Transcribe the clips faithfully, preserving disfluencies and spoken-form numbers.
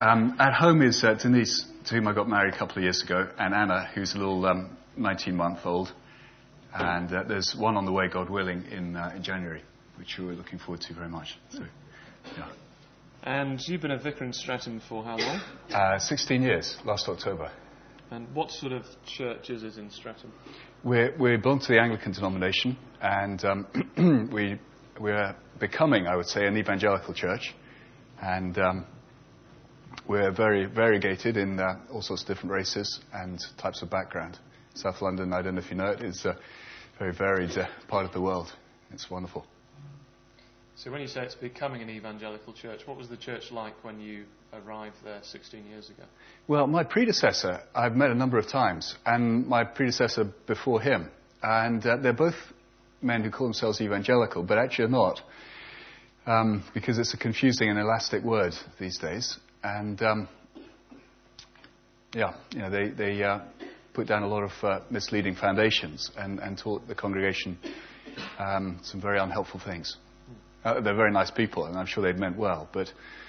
Um, at home is uh, Denise, to whom I got married a couple of years ago, and Anna, who's a little um, nineteen-month-old. And uh, there's one on the way, God willing, in, uh, in January, which we're looking forward to very much. So, yeah. And you've been a vicar in Streatham for how long? Uh, sixteen years, last October. And what sort of church is it in Streatham? We're, we belong to the Anglican denomination, and um, we, we're becoming, I would say, an evangelical church. And um, we're very variegated in uh, all sorts of different races and types of background. South London, I don't know if you know it, is a very varied uh, part of the world. It's wonderful. So when you say it's becoming an evangelical church, what was the church like when you arrived there sixteen years ago? Well, my predecessor, I've met a number of times, and my predecessor before him. And uh, they're both men who call themselves evangelical, but actually are not, um, because it's a confusing and elastic word these days. And, um, yeah, you know, they... they uh, put down a lot of uh, misleading foundations and, and taught the congregation um, some very unhelpful things. Uh, they're very nice people, and I'm sure they'd meant well, but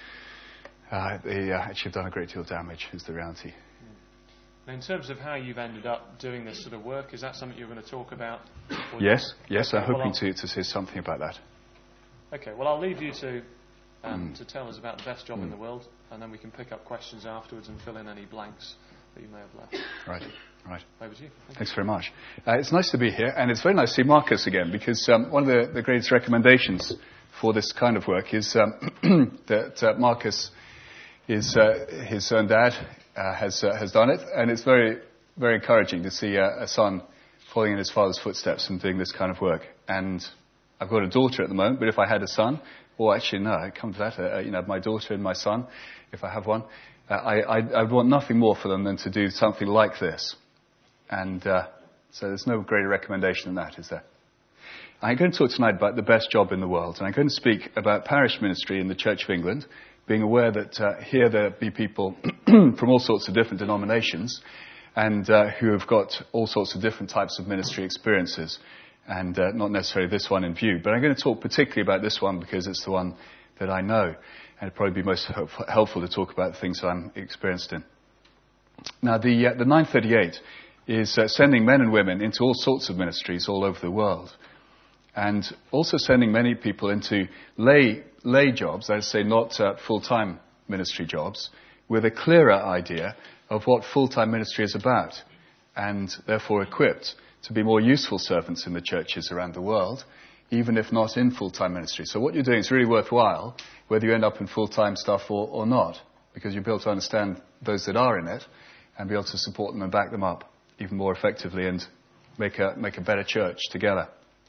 uh, they uh, actually have done a great deal of damage, is the reality. Now, in terms of how you've ended up doing this sort of work, is that something you're going to talk about? Yes, yes, okay, I'm hoping well, to, to say something about that. Okay, well, I'll leave you to um, mm. to tell us about the best job mm. in the world, and then we can pick up questions afterwards and fill in any blanks that you may have left. Right. Right. Over to you. Thank Thanks you. very much. Uh, it's nice to be here, and it's very nice to see Marcus again, because um, one of the, the greatest recommendations for this kind of work is um, that uh, Marcus, is, uh, his own dad, uh, has uh, has done it, and it's very, very encouraging to see uh, a son following in his father's footsteps and doing this kind of work. And I've got a daughter at the moment, but if I had a son, or actually no, I come to that, uh, you know, my daughter and my son, if I have one, uh, I, I, I would want nothing more for them than to do something like this. And uh, so there's no greater recommendation than that, is there? I'm going to talk tonight about the best job in the world. And I'm going to speak about parish ministry in the Church of England, being aware that uh, here there be people from all sorts of different denominations and uh, who have got all sorts of different types of ministry experiences, and uh, not necessarily this one in view. But I'm going to talk particularly about this one because it's the one that I know, and it'd probably be most helpful to talk about the things that I'm experienced in. Now, the, uh, the nine thirty-eight is uh, sending men and women into all sorts of ministries all over the world, and also sending many people into lay lay jobs, I'd say not uh, full-time ministry jobs, with a clearer idea of what full-time ministry is about, and therefore equipped to be more useful servants in the churches around the world, even if not in full-time ministry. So what you're doing is really worthwhile, whether you end up in full-time stuff or, or not, because you'll be able to understand those that are in it and be able to support them and back them up even more effectively and make a make a better church together.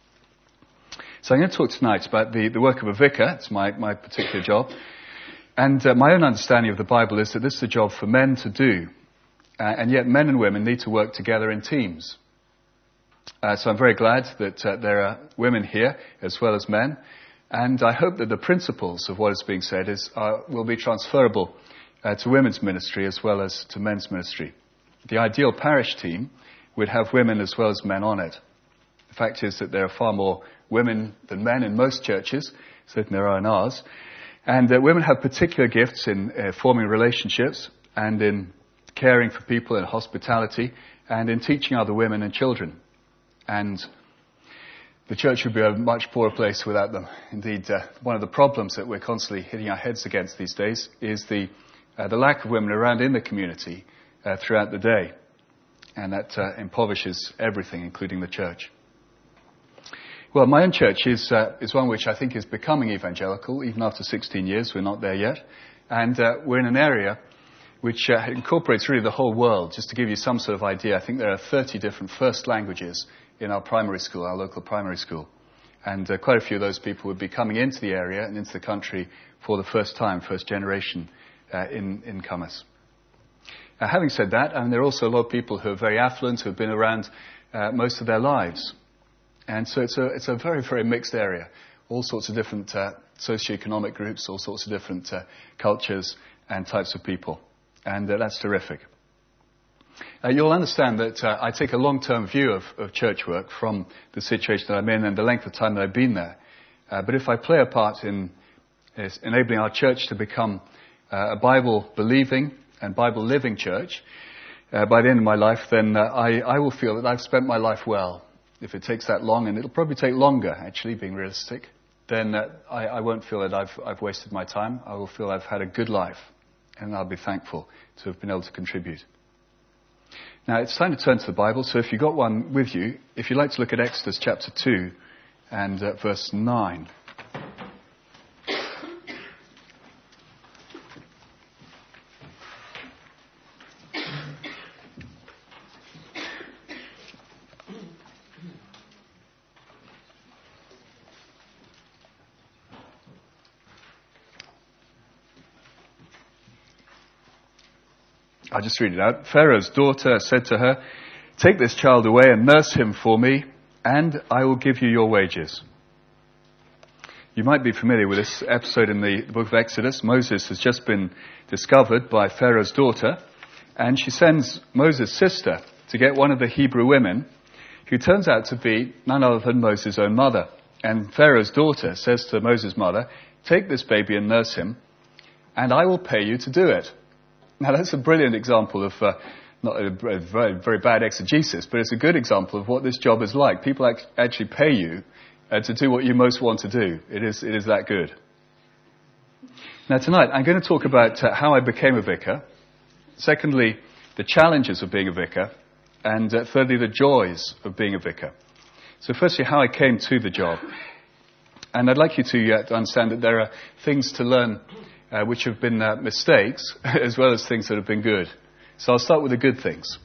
So I'm going to talk tonight about the, the work of a vicar. It's my, my particular job. And uh, my own understanding of the Bible is that this is a job for men to do. Uh, and yet men and women need to work together in teams. Uh, so I'm very glad that uh, there are women here as well as men. And I hope that the principles of what is being said is uh, will be transferable uh, to women's ministry as well as to men's ministry. The ideal parish team would have women as well as men on it. The fact is that there are far more women than men in most churches, certainly there are in ours. And uh, women have particular gifts in uh, forming relationships and in caring for people and hospitality and in teaching other women and children. And the church would be a much poorer place without them. Indeed, uh, one of the problems that we're constantly hitting our heads against these days is the uh, the lack of women around in the community uh, throughout the day. And that uh, impoverishes everything, including the church. Well, my own church is uh, is one which I think is becoming evangelical, even after sixteen years. We're not there yet. And uh, we're in an area which uh, incorporates really the whole world. Just to give you some sort of idea, I think there are thirty different first languages in our primary school, our local primary school. And uh, quite a few of those people would be coming into the area and into the country for the first time, first generation uh, in, incomers. Uh, having said that, I mean, there are also a lot of people who are very affluent, who have been around uh, most of their lives. And so it's a, it's a very, very mixed area. All sorts of different uh, socioeconomic groups, all sorts of different uh, cultures and types of people. And uh, that's terrific. Uh, you'll understand that uh, I take a long-term view of, of church work from the situation that I'm in and the length of time that I've been there. Uh, but if I play a part in is enabling our church to become uh, a Bible-believing and Bible-living church uh, by the end of my life, then uh, I, I will feel that I've spent my life well. If it takes that long, and it'll probably take longer, actually, being realistic, then uh, I, I won't feel that I've, I've wasted my time. I will feel I've had a good life, and I'll be thankful to have been able to contribute. Now, it's time to turn to the Bible, so if you've got one with you, if you'd like to look at Exodus chapter two and uh, verse nine. I'll just read it out. Pharaoh's daughter said to her, "Take this child away and nurse him for me, and I will give you your wages." You might be familiar with this episode in the, the book of Exodus. Moses has just been discovered by Pharaoh's daughter, and she sends Moses' sister to get one of the Hebrew women, who turns out to be none other than Moses' own mother. And Pharaoh's daughter says to Moses' mother, "Take this baby and nurse him, and I will pay you to do it." Now, that's a brilliant example of, uh, not a very, very bad exegesis, but it's a good example of what this job is like. People act- actually pay you uh, to do what you most want to do. It is, it is that good. Now, tonight, I'm going to talk about uh, how I became a vicar. Secondly, the challenges of being a vicar. And uh, thirdly, the joys of being a vicar. So firstly, how I came to the job. And I'd like you to, uh, to understand that there are things to learn Uh, which have been uh, mistakes, as well as things that have been good. So I'll start with the good things.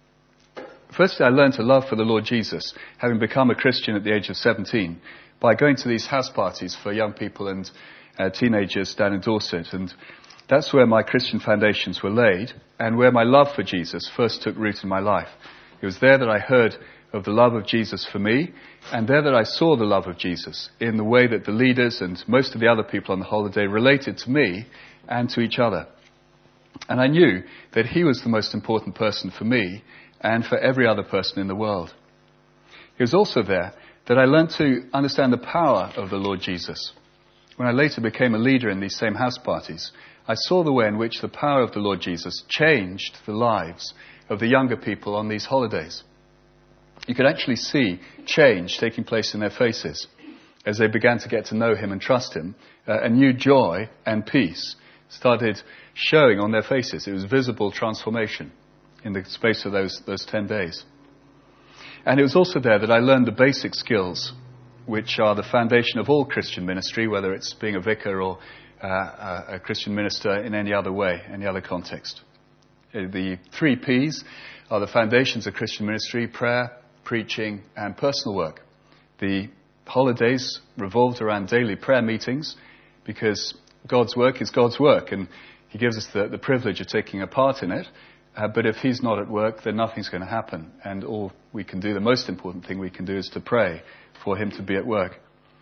Firstly, I learned a love for the Lord Jesus, having become a Christian at the age of seventeen, by going to these house parties for young people and uh, teenagers down in Dorset. And that's where my Christian foundations were laid, and where my love for Jesus first took root in my life. It was there that I heard of the love of Jesus for me, and there that I saw the love of Jesus in the way that the leaders and most of the other people on the holiday related to me and to each other. And I knew that he was the most important person for me and for every other person in the world. It was also there that I learned to understand the power of the Lord Jesus. When I later became a leader in these same house parties, I saw the way in which the power of the Lord Jesus changed the lives of the younger people on these holidays. You could actually see change taking place in their faces as they began to get to know him and trust him. Uh, a new joy and peace started showing on their faces. It was visible transformation in the space of those, those ten days. And it was also there that I learned the basic skills, which are the foundation of all Christian ministry, whether it's being a vicar or uh, a Christian minister in any other way, any other context. The three P's are the foundations of Christian ministry: prayer, preaching, and personal work. The holidays revolved around daily prayer meetings, because God's work is God's work, and he gives us the, the privilege of taking a part in it. Uh, but if he's not at work, then nothing's going to happen. And all we can do, the most important thing we can do, is to pray for him to be at work.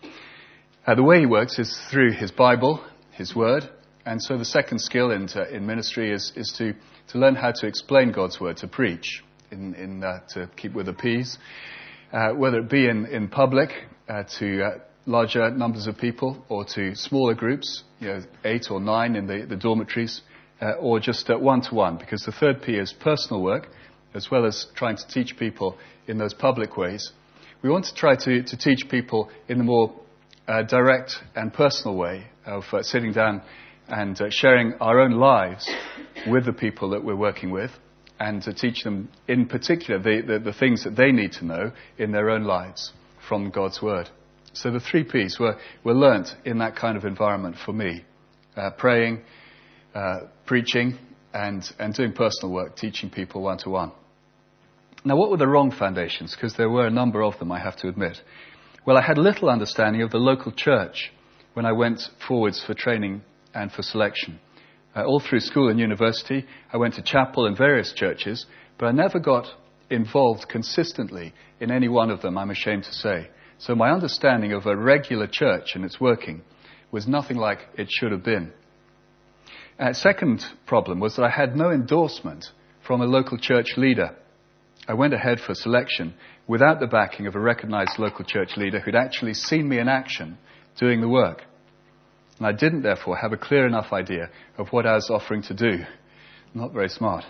Uh, the way he works is through his Bible, his word. And so the second skill in, uh, in ministry is, is to, to learn how to explain God's word, to preach. In, in uh, to keep with the P's, uh, whether it be in, in public uh, to uh, larger numbers of people, or to smaller groups, you know, eight or nine in the, the dormitories, uh, or just uh, one-to-one, because the third P is personal work, as well as trying to teach people in those public ways. We want to try to, to teach people in the more uh, direct and personal way of uh, sitting down and uh, sharing our own lives with the people that we're working with, and to teach them, in particular, the, the, the things that they need to know in their own lives from God's Word. So the three P's were, were learnt in that kind of environment for me. Uh, praying, uh, preaching, and, and doing personal work, teaching people one-to-one. Now, what were the wrong foundations? Because there were a number of them, I have to admit. Well, I had little understanding of the local church when I went forwards for training and for selection. Uh, all through school and university, I went to chapel and various churches, but I never got involved consistently in any one of them, I'm ashamed to say. So my understanding of a regular church and its working was nothing like it should have been. Uh, second problem was that I had no endorsement from a local church leader. I went ahead for selection without the backing of a recognized local church leader who'd actually seen me in action doing the work. And I didn't, therefore, have a clear enough idea of what I was offering to do. Not very smart.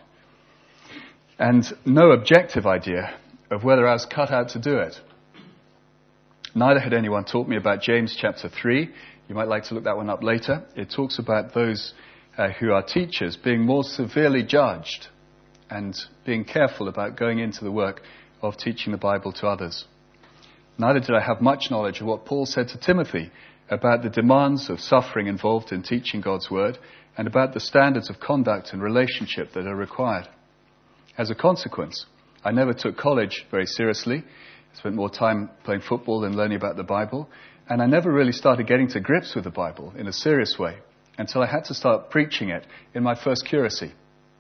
And no objective idea of whether I was cut out to do it. Neither had anyone taught me about James chapter three. You might like to look that one up later. It talks about those uh, who are teachers being more severely judged and being careful about going into the work of teaching the Bible to others. Neither did I have much knowledge of what Paul said to Timothy about the demands of suffering involved in teaching God's word and about the standards of conduct and relationship that are required. As a consequence, I never took college very seriously. I spent more time playing football than learning about the Bible, and I never really started getting to grips with the Bible in a serious way until I had to start preaching it in my first curacy.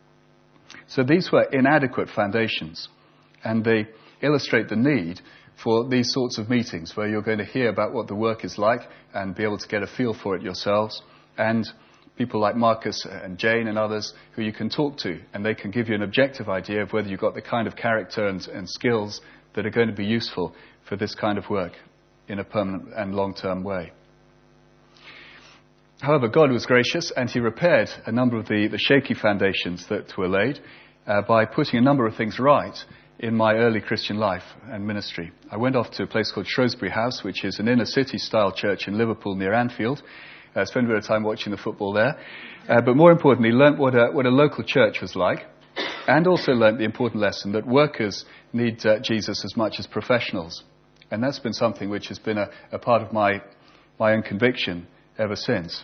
So these were inadequate foundations, and they illustrate the need for these sorts of meetings where you're going to hear about what the work is like and be able to get a feel for it yourselves, and people like Marcus and Jane and others who you can talk to, and they can give you an objective idea of whether you've got the kind of character and, and skills that are going to be useful for this kind of work in a permanent and long-term way. However, God was gracious, and he repaired a number of the, the shaky foundations that were laid uh, by putting a number of things right in my early Christian life and ministry. I went off to a place called Shrewsbury House, which is an inner-city style church in Liverpool near Anfield. I uh, spent a bit of time watching the football there. Uh, but more importantly, learnt what a, what a local church was like, and also learnt the important lesson that workers need uh, Jesus as much as professionals. And that's been something which has been a, a part of my, my own conviction ever since.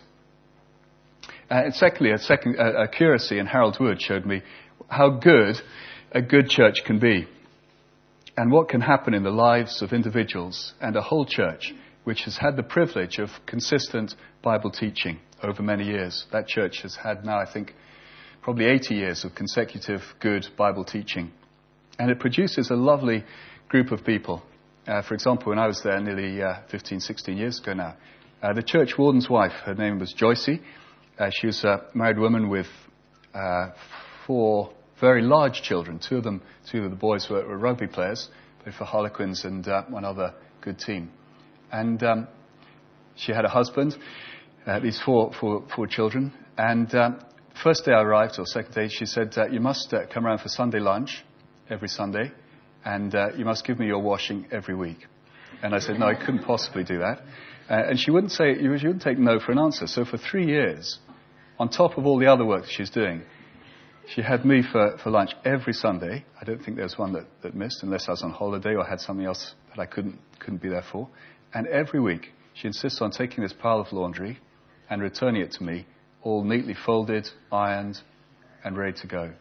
Uh, and secondly, a, second, uh, a curacy in Harold Wood showed me how good a good church can be, and what can happen in the lives of individuals and a whole church which has had the privilege of consistent Bible teaching over many years. That church has had now, I think, probably eighty years of consecutive good Bible teaching. And it produces a lovely group of people. Uh, for example, when I was there nearly uh, fifteen, sixteen years ago now, uh, the church warden's wife, her name was Joycey. Uh, she was a married woman with uh, four very large children. Two of them, two of the boys were, were rugby players, played for Harlequins and uh, one other good team. And um, she had a husband, uh, these four, four, four children. And um, first day I arrived, or second day, she said, uh, you must uh, come around for Sunday lunch every Sunday, and uh, you must give me your washing every week. And I said, no, I couldn't possibly do that. Uh, and she wouldn't say, she wouldn't take no for an answer. So for three years, on top of all the other work that she was doing, she had me for, for lunch every Sunday. I don't think there was one that, that missed, unless I was on holiday or had something else that I couldn't couldn't be there for. And every week, she insists on taking this pile of laundry and returning it to me, all neatly folded, ironed, and ready to go.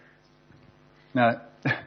Now,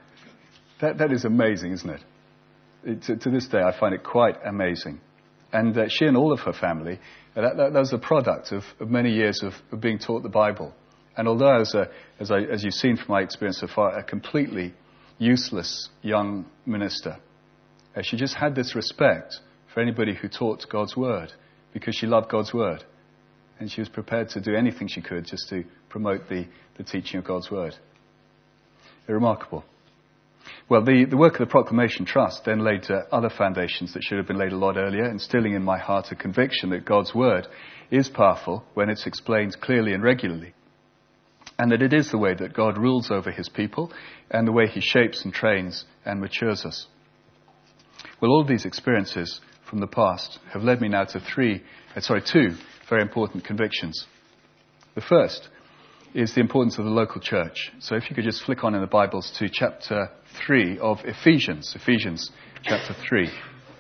that that is amazing, isn't it? it to, to this day, I find it quite amazing. And uh, she and all of her family, uh, that, that, that was the product of, of many years of, of being taught the Bible. And although I was, a, as, I, as you've seen from my experience so far, a completely useless young minister, uh, she just had this respect for anybody who taught God's word, because she loved God's word. And she was prepared to do anything she could just to promote the, the teaching of God's word. They're remarkable. Well, the, the work of the Proclamation Trust then laid uh, other foundations that should have been laid a lot earlier, instilling in my heart a conviction that God's word is powerful when it's explained clearly and regularly, and that it is the way that God rules over his people and the way he shapes and trains and matures us. Well, all of these experiences from the past have led me now to three, uh, sorry, two very important convictions. The first is the importance of the local church. So if you could just flick on in the Bibles to chapter three of Ephesians, Ephesians chapter three.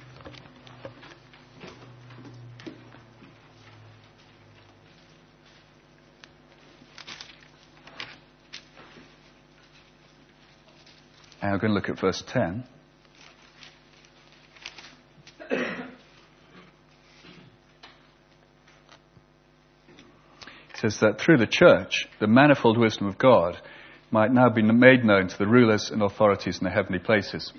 And I'm going to look at verse ten. It says that through the church, the manifold wisdom of God might now be made known to the rulers and authorities in the heavenly places.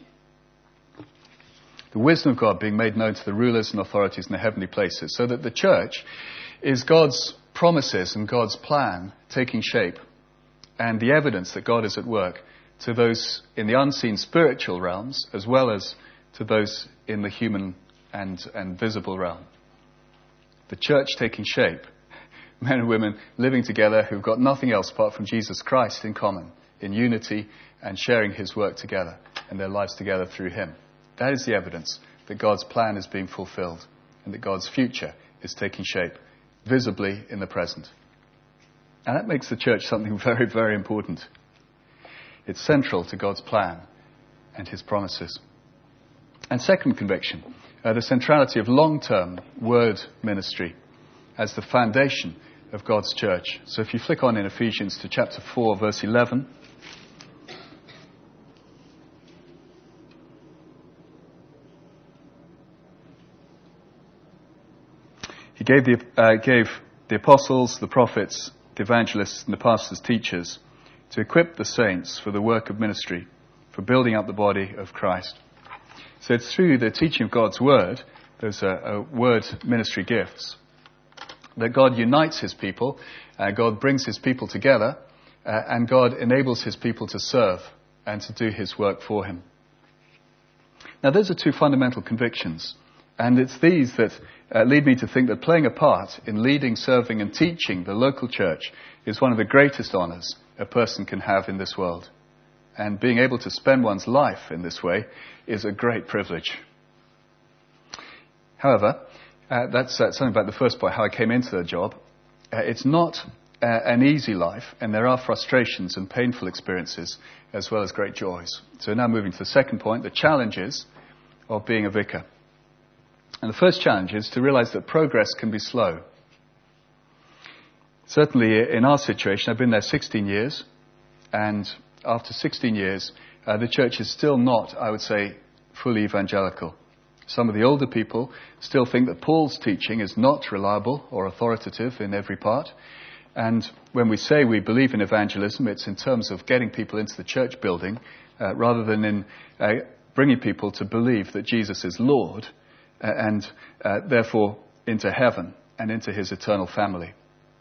The wisdom of God being made known to the rulers and authorities in the heavenly places, so that the church is God's promises and God's plan taking shape, and the evidence that God is at work to those in the unseen spiritual realms, as well as to those in the human and, and visible realm. The church taking shape men and women living together who've got nothing else apart from Jesus Christ in common, in unity and sharing his work together and their lives together through him. That is the evidence that God's plan is being fulfilled and that God's future is taking shape visibly in the present. And that makes the church something very, very important. It's central to God's plan and his promises. And second conviction, uh, the centrality of long-term word ministry as the foundation of God's church. So if you flick on in Ephesians to chapter four, verse eleven. He gave the, uh, gave the apostles, the prophets, the evangelists, and the pastors, teachers, to equip the saints for the work of ministry, for building up the body of Christ. So it's through the teaching of God's word, those are uh, word ministry gifts, that God unites his people, uh, God brings his people together, uh, and God enables his people to serve and to do his work for him. Now those are two fundamental convictions, and it's these that uh, lead me to think that playing a part in leading, serving and teaching the local church is one of the greatest honours a person can have in this world. And being able to spend one's life in this way is a great privilege. However, uh, that's uh, something about the first point, how I came into the job. Uh, it's not uh, an easy life, and there are frustrations and painful experiences as well as great joys. So now moving to the second point, the challenges of being a vicar. And the first challenge is to realize that progress can be slow. Certainly in our situation, I've been there sixteen years, and after sixteen years, uh, the church is still not, I would say, fully evangelical. Some of the older people still think that Paul's teaching is not reliable or authoritative in every part. And when we say we believe in evangelism, it's in terms of getting people into the church building, uh, rather than in uh, bringing people to believe that Jesus is Lord, uh, and uh, therefore into heaven and into his eternal family.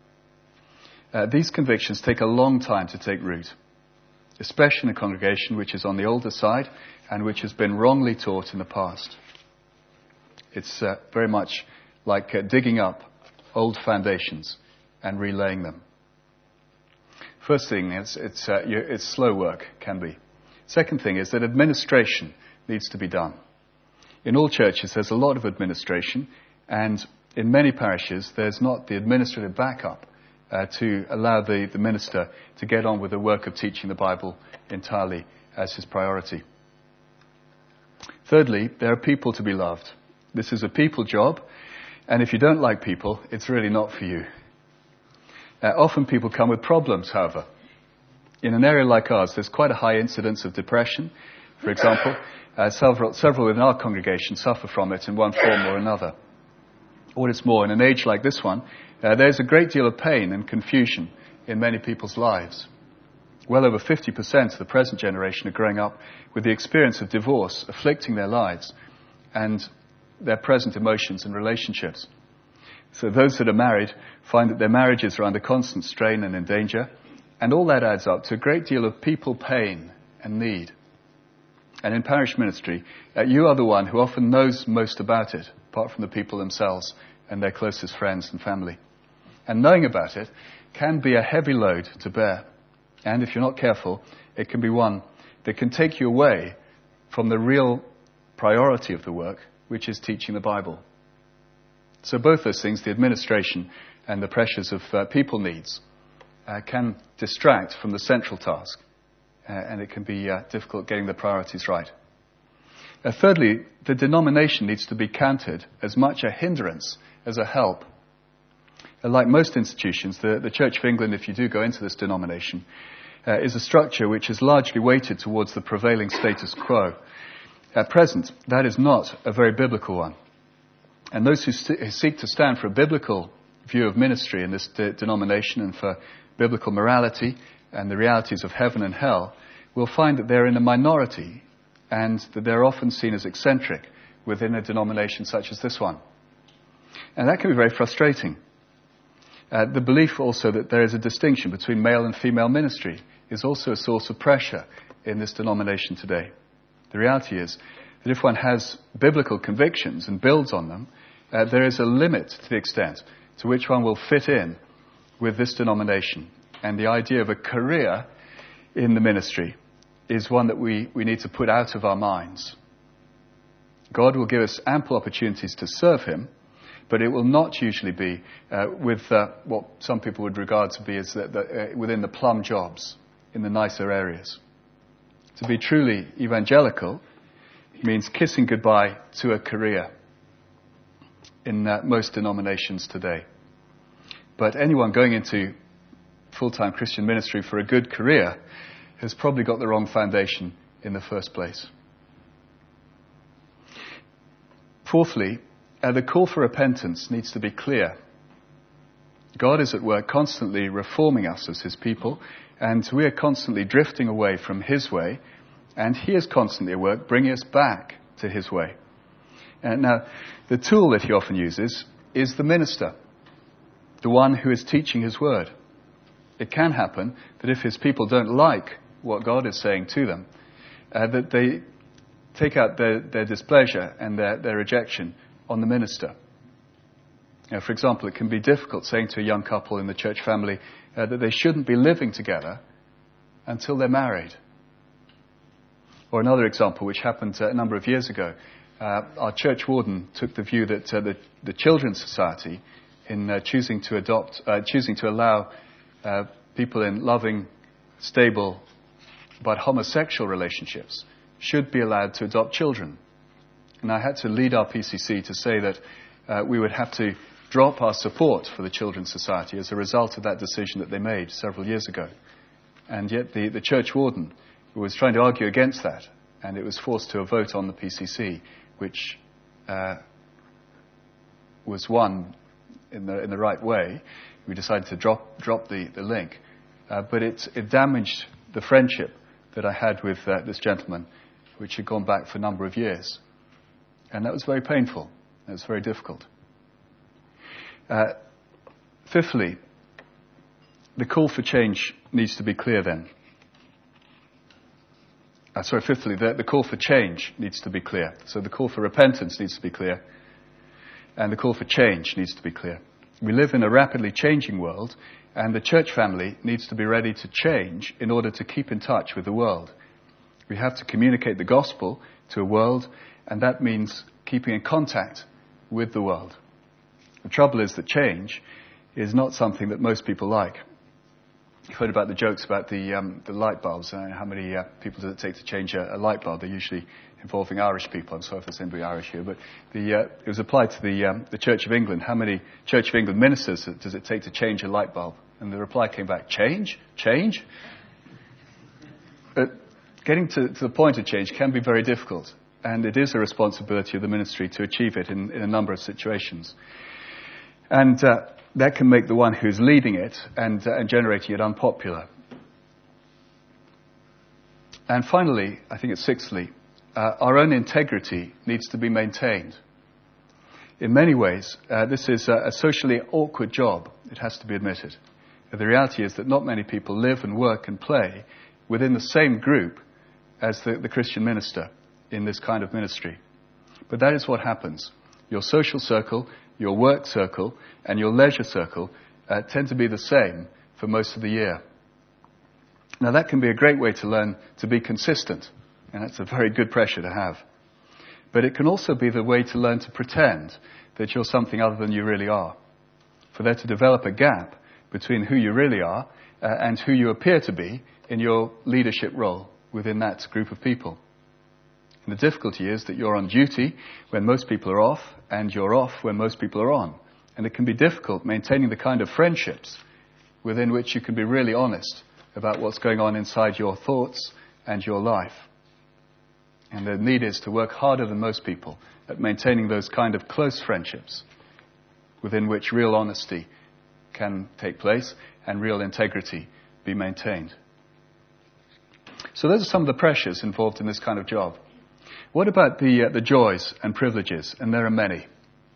Uh, these convictions take a long time to take root, especially in a congregation which is on the older side and which has been wrongly taught in the past. It's uh, very much like uh, digging up old foundations and relaying them. First thing is it's, uh, you, it's slow work, can be. Second thing is that administration needs to be done. In all churches there's a lot of administration, and in many parishes there's not the administrative backup Uh, to allow the, the minister to get on with the work of teaching the Bible entirely as his priority. Thirdly, there are people to be loved. This is a people job, and if you don't like people, it's really not for you. Uh, often people come with problems, however. In an area like ours, there's quite a high incidence of depression, for example. Uh, several, several within our congregation suffer from it in one form or another. What is more, in an age like this one, uh, there's a great deal of pain and confusion in many people's lives. Well over fifty percent of the present generation are growing up with the experience of divorce afflicting their lives and their present emotions and relationships. So those that are married find that their marriages are under constant strain and in danger, and all that adds up to a great deal of people pain and need. And in parish ministry, uh, you are the one who often knows most about it, apart from the people themselves and their closest friends and family. And knowing about it can be a heavy load to bear. And if you're not careful, it can be one that can take you away from the real priority of the work, which is teaching the Bible. So both those things, the administration and the pressures of uh, people needs, uh, can distract from the central task. Uh, and it can be uh, difficult getting the priorities right. Uh, thirdly, the denomination needs to be counted as much a hindrance as a help. Uh, like most institutions, the, the Church of England, if you do go into this denomination, uh, is a structure which is largely weighted towards the prevailing status quo. At present, that is not a very biblical one. And those who, st- who seek to stand for a biblical view of ministry in this de- denomination and for biblical morality and the realities of heaven and hell will find that they're in a minority and that they're often seen as eccentric within a denomination such as this one. And that can be very frustrating. Uh, the belief also that there is a distinction between male and female ministry is also a source of pressure in this denomination today. The reality is that if one has biblical convictions and builds on them, uh, there is a limit to the extent to which one will fit in with this denomination. And the idea of a career in the ministry is one that we, we need to put out of our minds. God will give us ample opportunities to serve him, but it will not usually be uh, with uh, what some people would regard to be as the, the, uh, within the plum jobs, in the nicer areas. To be truly evangelical means kissing goodbye to a career in uh, most denominations today. But anyone going into full-time Christian ministry for a good career has probably got the wrong foundation in the first place. Fourthly, uh, the call for repentance needs to be clear. God is at work constantly reforming us as his people, and we are constantly drifting away from his way, and he is constantly at work bringing us back to his way. And now, the tool that he often uses is the minister, the one who is teaching his word. It can happen that if his people don't like what God is saying to them, uh, that they take out their, their displeasure and their, their rejection on the minister. Now, for example, it can be difficult saying to a young couple in the church family uh, that they shouldn't be living together until they're married. Or another example, which happened uh, a number of years ago, uh, our church warden took the view that uh, the, the Children's Society, in uh, choosing to adopt, uh, choosing to allow uh, people in loving, stable, but homosexual relationships, should be allowed to adopt children. And I had to lead our P C C to say that uh, we would have to drop our support for the Children's Society as a result of that decision that they made several years ago. And yet the, the church warden was trying to argue against that, and it was forced to a vote on the P C C, which uh, was won in the in the right way. We decided to drop drop the, the link, uh, but it, it damaged the friendship that I had with uh, this gentleman, which had gone back for a number of years. And that was very painful. It was very difficult. Uh, fifthly, the call for change needs to be clear then. Uh, sorry, fifthly, the, the call for change needs to be clear. So the call for repentance needs to be clear, and the call for change needs to be clear. We live in a rapidly changing world, and the church family needs to be ready to change in order to keep in touch with the world. We have to communicate the gospel to a world, and that means keeping in contact with the world. The trouble is that change is not something that most people like. You've heard about the jokes about the um, the light bulbs. Uh, how many uh, people does it take to change a, a light bulb? They're usually involving Irish people. I'm sorry if there's anybody Irish here, but the, uh, it was applied to the um, the Church of England. How many Church of England ministers does it take to change a light bulb? And the reply came back: change, change. But getting to, to the point of change can be very difficult, and it is a responsibility of the ministry to achieve it in, in a number of situations. And uh, that can make the one who's leading it and, uh, and generating it unpopular. And finally, I think it's sixthly, uh, our own integrity needs to be maintained. In many ways, uh, this is a, a socially awkward job, it has to be admitted. The reality is that not many people live and work and play within the same group as the, the Christian minister in this kind of ministry. But that is what happens. Your social circle, your work circle, and your leisure circle uh, tend to be the same for most of the year. Now that can be a great way to learn to be consistent, and that's a very good pressure to have. But it can also be the way to learn to pretend that you're something other than you really are. For there to develop a gap between who you really are uh, and who you appear to be in your leadership role within that group of people. And the difficulty is that you're on duty when most people are off, and you're off when most people are on. And it can be difficult maintaining the kind of friendships within which you can be really honest about what's going on inside your thoughts and your life. And the need is to work harder than most people at maintaining those kind of close friendships within which real honesty can take place and real integrity be maintained. So those are some of the pressures involved in this kind of job. What about the uh, the joys and privileges? And there are many.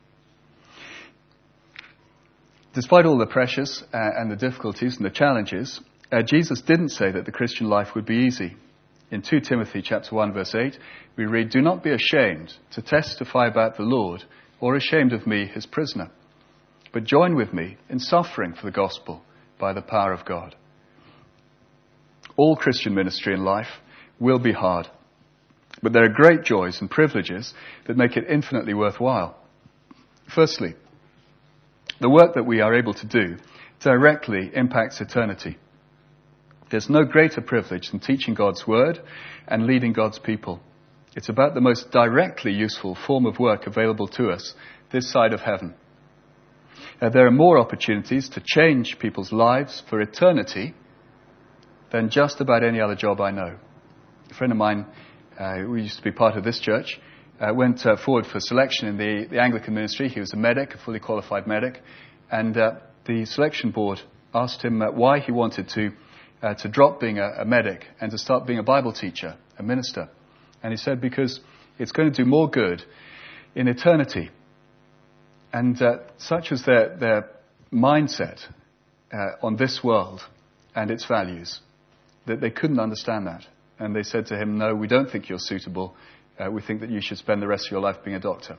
Despite all the pressures uh, and the difficulties and the challenges, uh, Jesus didn't say that the Christian life would be easy. In Second Timothy chapter one, verse eight, we read, "Do not be ashamed to testify about the Lord, or ashamed of me, his prisoner, but join with me in suffering for the gospel by the power of God. All Christian ministry in life will be hard, but there are great joys and privileges that make it infinitely worthwhile. Firstly, the work that we are able to do directly impacts eternity. There's no greater privilege than teaching God's word and leading God's people. It's about the most directly useful form of work available to us this side of heaven. Uh, there are more opportunities to change people's lives for eternity than just about any other job I know. A friend of mine, uh, who used to be part of this church, uh, went uh, forward for selection in the, the Anglican ministry. He was a medic, a fully qualified medic, and uh, the selection board asked him uh, why he wanted to uh, to drop being a, a medic and to start being a Bible teacher, a minister. And he said, because it's going to do more good in eternity. And uh, such is their, their mindset uh, on this world and its values, that they couldn't understand that. And they said to him, no, we don't think you're suitable. Uh, we think that you should spend the rest of your life being a doctor.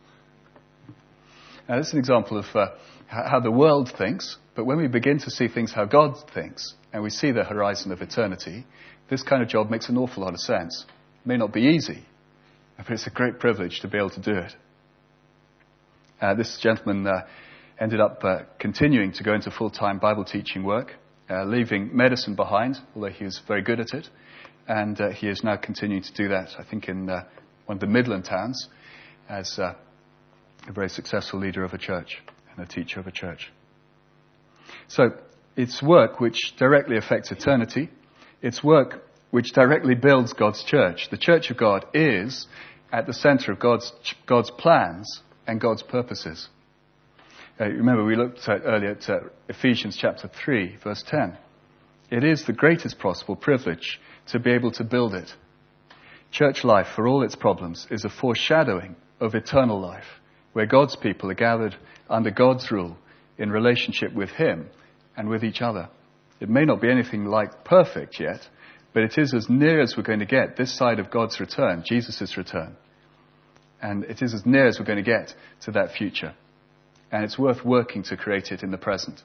Now, this is an example of uh, how the world thinks. But when we begin to see things how God thinks, and we see the horizon of eternity, this kind of job makes an awful lot of sense. It may not be easy, but it's a great privilege to be able to do it. Uh, this gentleman uh, ended up uh, continuing to go into full-time Bible teaching work, uh, leaving medicine behind, although he was very good at it. And uh, he is now continuing to do that, I think, in uh, one of the Midland towns as uh, a very successful leader of a church and a teacher of a church. So it's work which directly affects eternity. It's work which directly builds God's church. The church of God is at the center of God's God's plans and God's purposes. Uh, remember, we looked at earlier at uh, Ephesians chapter three, verse ten. It is the greatest possible privilege to be able to build it. Church life, for all its problems, is a foreshadowing of eternal life, where God's people are gathered under God's rule in relationship with Him and with each other. It may not be anything like perfect yet, but it is as near as we're going to get this side of God's return, Jesus' return. And it is as near as we're going to get to that future. And it's worth working to create it in the present.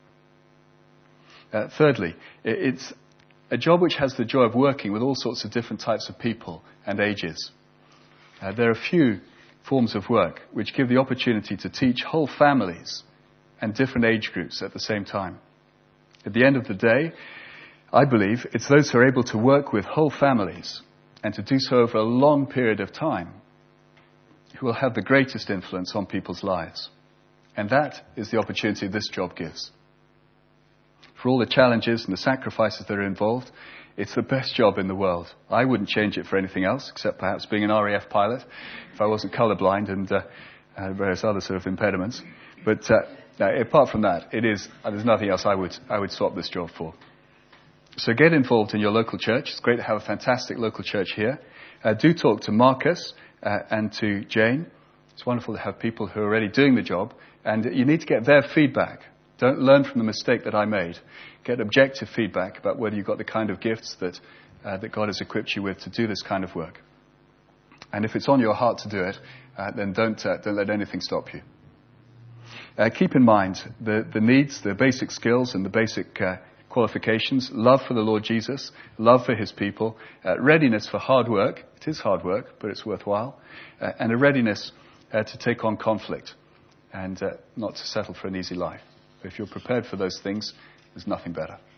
Uh, thirdly, it's a job which has the joy of working with all sorts of different types of people and ages. Uh, there are few forms of work which give the opportunity to teach whole families and different age groups at the same time. At the end of the day, I believe it's those who are able to work with whole families and to do so over a long period of time who will have the greatest influence on people's lives. And that is the opportunity this job gives. For all the challenges and the sacrifices that are involved, it's the best job in the world. I wouldn't change it for anything else, except perhaps being an R A F pilot, if I wasn't colourblind and uh, uh, various other sort of impediments. But uh, uh, apart from that, it is uh, there's nothing else I would I would swap this job for. So get involved in your local church. It's great to have a fantastic local church here. Uh, do talk to Marcus uh, and to Jane. It's wonderful to have people who are already doing the job, and you need to get their feedback. Don't learn from the mistake that I made. Get objective feedback about whether you've got the kind of gifts that uh, that God has equipped you with to do this kind of work. And if it's on your heart to do it, uh, then don't uh, don't let anything stop you. Uh, keep in mind the, the needs, the basic skills and the basic uh, qualifications. Love for the Lord Jesus, love for His people, uh, readiness for hard work. It is hard work, but it's worthwhile. Uh, and a readiness uh, to take on conflict and uh, not to settle for an easy life. If you're prepared for those things, there's nothing better.